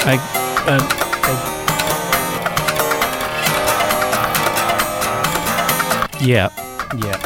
I, yeah, yeah.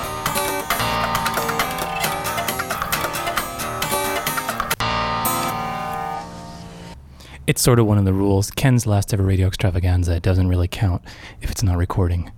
It's sort of one of the rules. Ken's last ever radio extravaganza, it doesn't really count if it's not recording.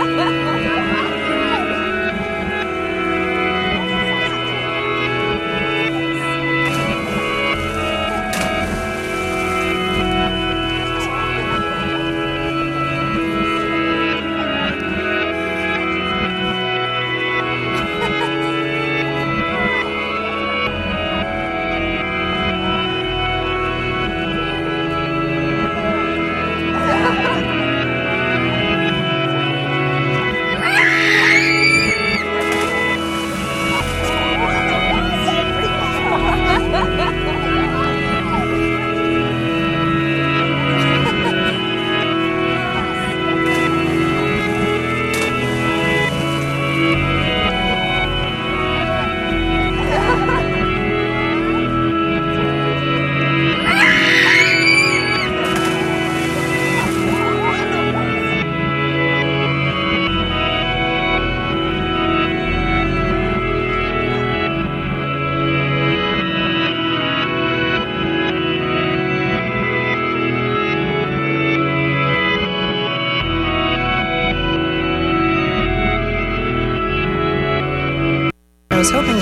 was hoping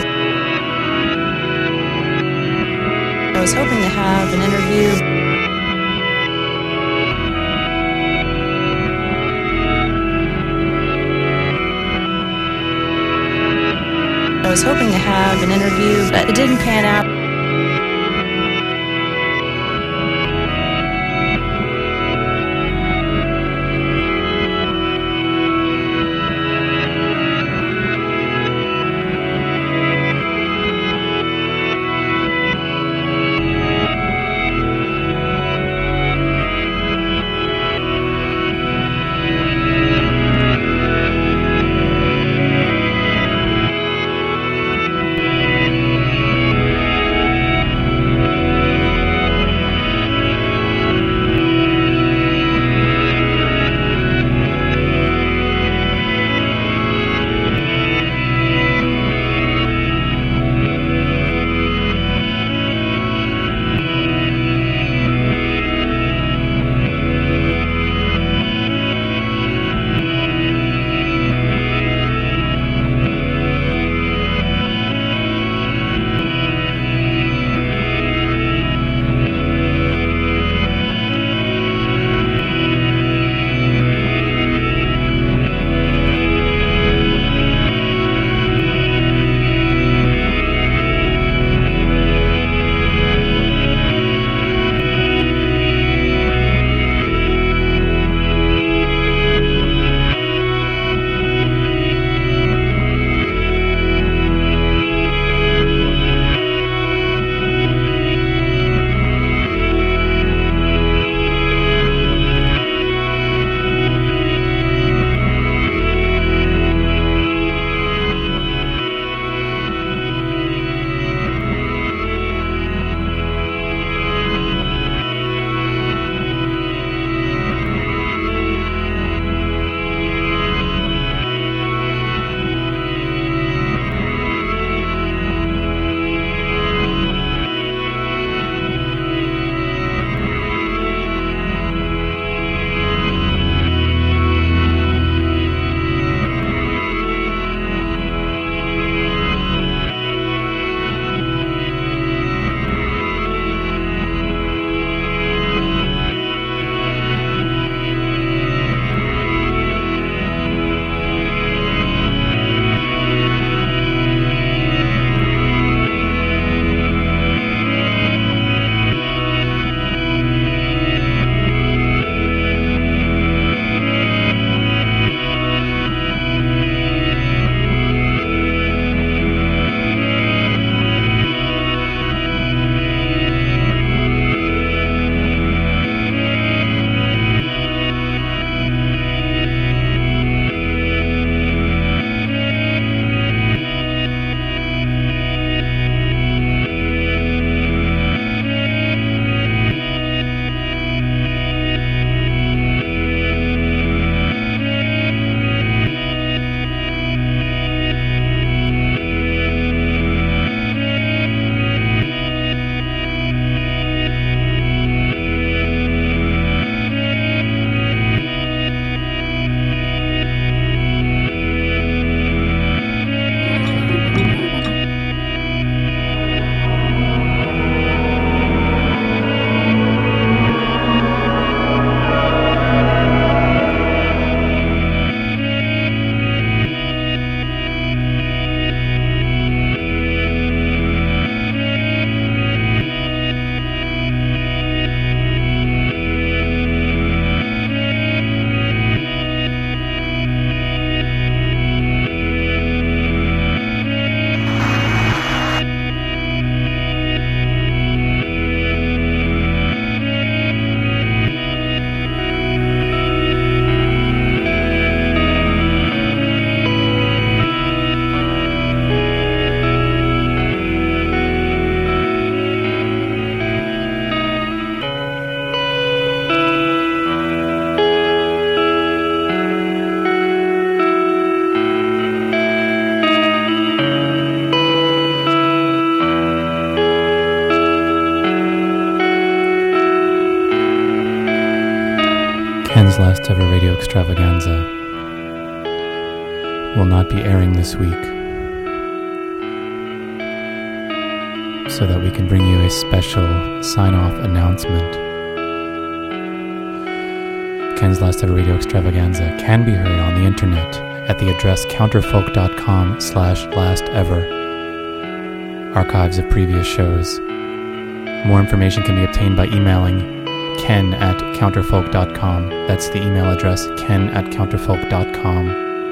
to have an interview. I was hoping to have an interview, but it didn't pan out. Ken's last ever radio extravaganza will not be airing this week, so that we can bring you a special sign-off announcement. Ken's last ever radio extravaganza can be heard on the internet at the address counterfolk.com/lastever. Archives of previous shows. More information can be obtained by emailing ken@counterfolk.com. That's the email address, ken@counterfolk.com.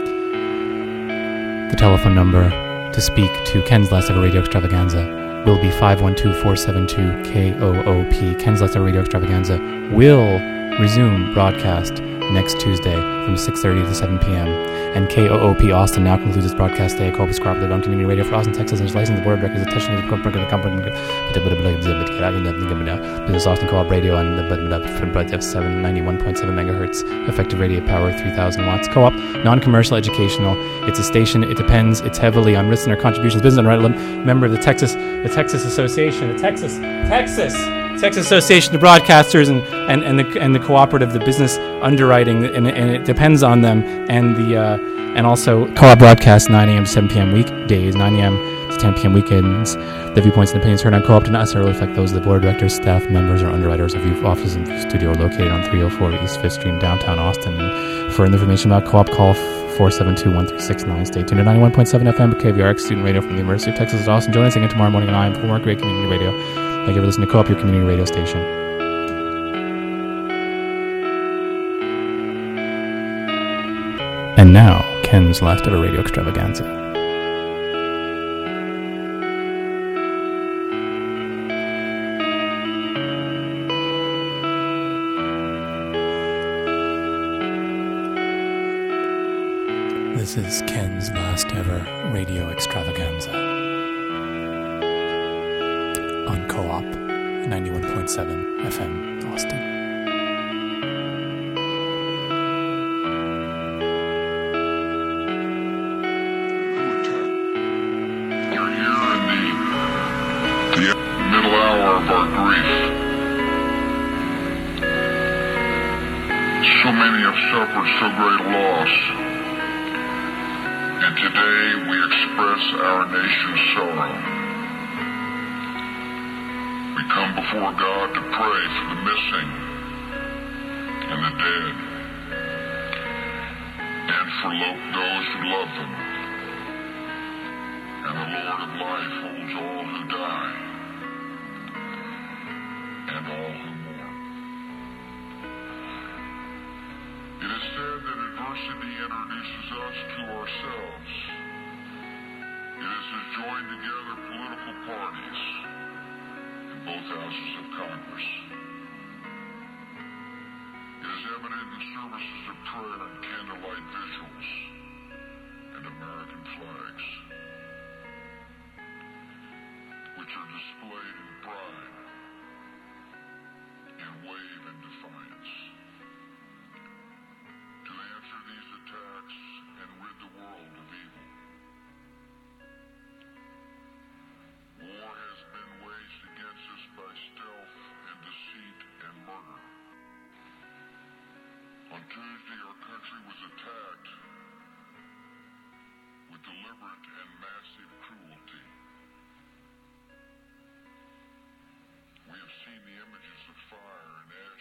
The telephone number to speak to Ken's last ever radio extravaganza will be 512-472-KOOP. Ken's last ever radio extravaganza will resume broadcast next Tuesday from 6:30 to 7 p.m. And KOOP Austin now concludes its broadcast day. Co-op is cooperative on community radio for Austin, Texas, and is licensed. The board of directors is attached to the company. Business Austin Co-op Radio on the 791.7 megahertz. Effective radio power 3,000 watts. Co-op, non-commercial, educational. It's a station. It depends. It's heavily on listener contributions. Business and right member of the Texas Association. The Texas Association of Broadcasters and the cooperative, the business underwriting, and it depends on them, and also co-op broadcast 9 a.m. to 7 p.m. weekdays, 9 a.m. to 10 p.m. weekends. The viewpoints and opinions heard on co-op do not necessarily reflect those of the board of directors, staff members, or underwriters of View offices and View Studio located on 304 East 5th Street in downtown Austin. And for information about co-op, call 472-1369. Stay tuned to 91.7 FM KVRX student radio from the University of Texas at Austin. Join us again tomorrow morning at 9 for more great community radio. Thank you for listening to Co-op, your community radio station. And now, Ken's last ever radio extravaganza. This is Ken's last ever radio extravaganza on Co-op 91.7 FM Austin. We're here in the middle hour of our grief. So many have suffered so great loss. And today we express our nation's sorrow. We come before God to pray for the missing and the dead, and for those who love them. And the Lord of life holds all who die, and all who mourn. It is said that adversity introduces us to ourselves. It has joined together political parties in both houses of Congress. It is evident in services of prayer and candlelight vigils and American flags, which are displayed in pride and wave in defiance. To answer these attacks and rid the world of evil. War has been waged against us by stealth and deceit and murder. On Tuesday, our country was attacked with deliberate and massive cruelty. We have seen the images of fire and ashes